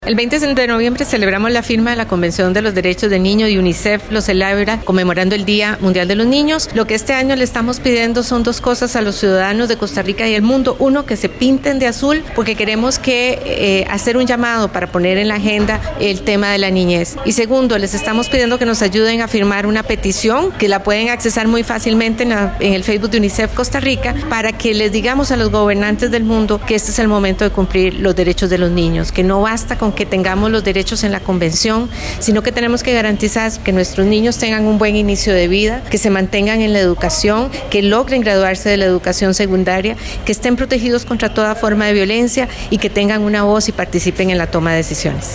El 20 de noviembre celebramos la firma de la Convención de los Derechos del Niño y UNICEF lo celebra conmemorando el Día Mundial de los Niños. Lo que este año le estamos pidiendo son dos cosas a los ciudadanos de Costa Rica y el mundo. Uno, que se pinten de azul porque queremos hacer un llamado para poner en la agenda el tema de la niñez. Y segundo, les estamos pidiendo que nos ayuden a firmar una petición que la pueden accesar muy fácilmente en el Facebook de UNICEF Costa Rica para que les digamos a los gobernantes del mundo que este es el momento de cumplir los derechos de los niños, que no basta con que tengamos los derechos en la convención, sino que tenemos que garantizar que nuestros niños tengan un buen inicio de vida, que se mantengan en la educación, que logren graduarse de la educación secundaria, que estén protegidos contra toda forma de violencia y que tengan una voz y participen en la toma de decisiones.